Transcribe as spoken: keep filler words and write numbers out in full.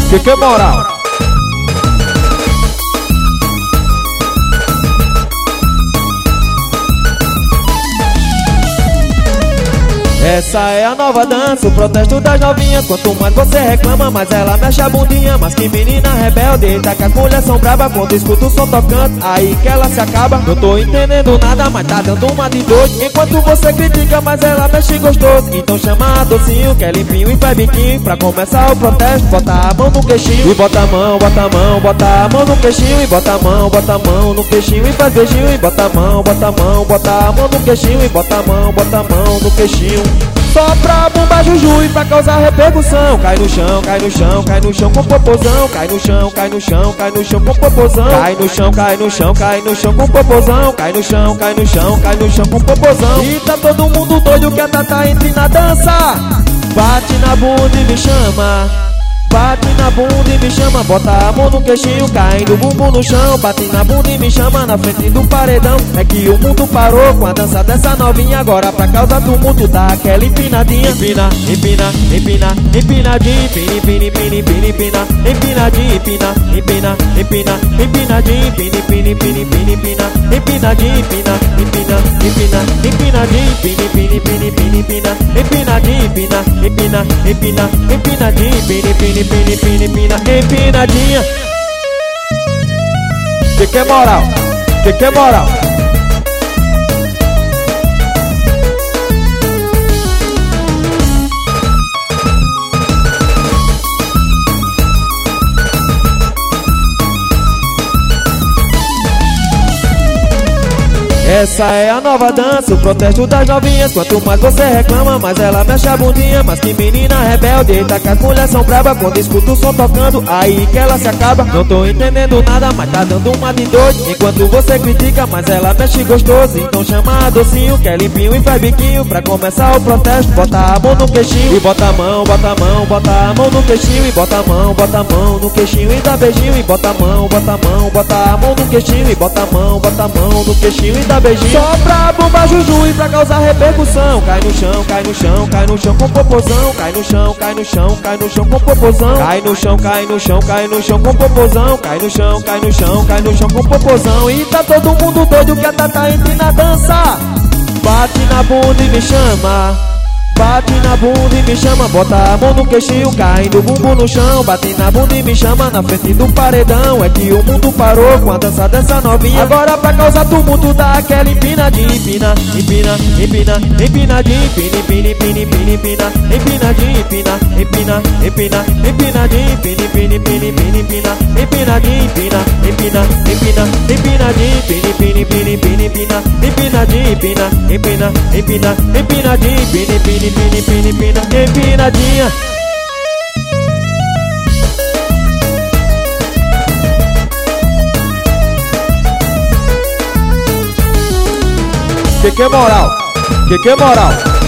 Que que é moral? Essa é a nova dança, o protesto das novinhas. Quanto mais você reclama, mais ela mexe a bundinha. Mas que menina rebelde, tá que as mulheres são brava quando escuta o som tocando, aí que ela se acaba. Não tô entendendo nada, mas tá dando uma de doido. Enquanto você critica, mas ela mexe gostoso. Então chama a docinho, que é limpinho e faz biquinho. Pra começar o protesto, bota a mão no queixinho. E bota a mão, bota a mão, bota a mão no queixinho. E bota a mão, bota a mão no queixinho e faz beijinho. E bota a mão, bota a mão, bota a mão no queixinho. E bota a mão, bota a mão no queixinho. Só pra bombar juju e pra causar repercussão. Cai no chão, cai no chão, cai no chão com popozão. Cai no chão, cai no chão, cai no chão com popozão. Cai no chão, cai no chão, cai no chão com popozão. Cai no chão, cai no chão, cai no chão com popozão. E tá todo mundo doido que a Tata entre na dança. Bate na bunda e me chama. Bate na bunda e me chama, bota a mão no queixinho, caindo o bumbum no chão. Bate na bunda e me chama na frente do paredão. É que o mundo parou com a dança dessa novinha. Agora pra causa do mundo dá aquela empinadinha. Empina, empina, empina, empinadinha. Empina, empina, empina, empina, empina. Empinadinha, empina, empina, empina, empinadinha. Empina, empina, empina, empina, empina. Empinadinha, empina, empina, empina, empinadinha. Empina, empina, empina, empina, empina. Empinadinha, empina, empina, empina, empinadinha. Empina, empina, empina, empina, empina, empinadinha. Que que é moral? Que que é moral? Essa é a nova dança, o protesto das novinhas. Quanto mais você reclama, mais ela mexe a bundinha. Mas que menina rebelde, tá que as mulheres são bravas quando escuta o som tocando, aí que ela se acaba. Não tô entendendo nada, mas tá dando uma de doido. Enquanto você critica, mas ela mexe gostoso. Então chama a docinho, que é limpinho e faz biquinho. Pra começar o protesto, bota a mão no queixinho. E bota a mão, bota a mão, bota a mão no queixinho. E bota a mão, bota a mão no queixinho e dá beijinho. E bota a mão, bota a mão, bota a mão no queixinho. E bota a mão, bota a mão no queixinho e dá beijinho. Só pra bombar juju e pra causar repercussão. Cai no chão, cai no chão, cai no chão com popozão. Cai no chão, cai no chão, cai no chão com popozão. Cai no chão, cai no chão, cai no chão com popozão. Cai no chão, cai no chão, cai no chão com popozão. E tá todo mundo doido que a Tata entre na dança. Bate na bunda e me chama. Bate na bunda e me chama, bota a mão no queixinho, caindo o bumbum no chão. Bate na bunda e me chama na frente do paredão. É que o mundo parou com a dança dessa novinha. Agora pra causar tumulto dá aquela empinadinha. Empina, empina, empina, empinadinha. Empina, empina, empina, empina, empina. Empinadinha, empina, empina, empina, empinadinha. Empina, empina, empina, empina, empina. Empinadinha, empina, empina, empina, empinadinha. Empina, empina, empina, empina, empina. Empinadinha, empina, empina, empina, empinadinha. Empina, empina, empina, empina, empina, empinadinha. Que que é moral? Que que é moral?